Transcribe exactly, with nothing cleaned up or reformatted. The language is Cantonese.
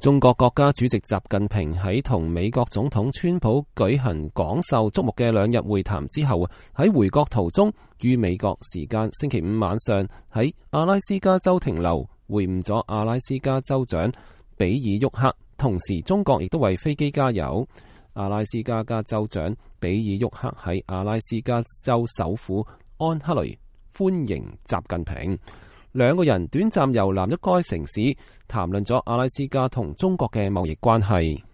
中國國家主席習近平喺同美國總統川普舉行廣受矚目嘅兩日會談之後，喺回國途中於美國時間星期五晚上喺阿拉斯加州停留，會晤咗阿拉斯加州長比爾沃克。同時，中國亦都為飛機加油。阿拉斯加加州長比爾沃克喺阿拉斯加州首府安克雷歡迎習近平。兩個人短暫遊覽一該城市，談論咗阿拉斯加同中國嘅貿易關係。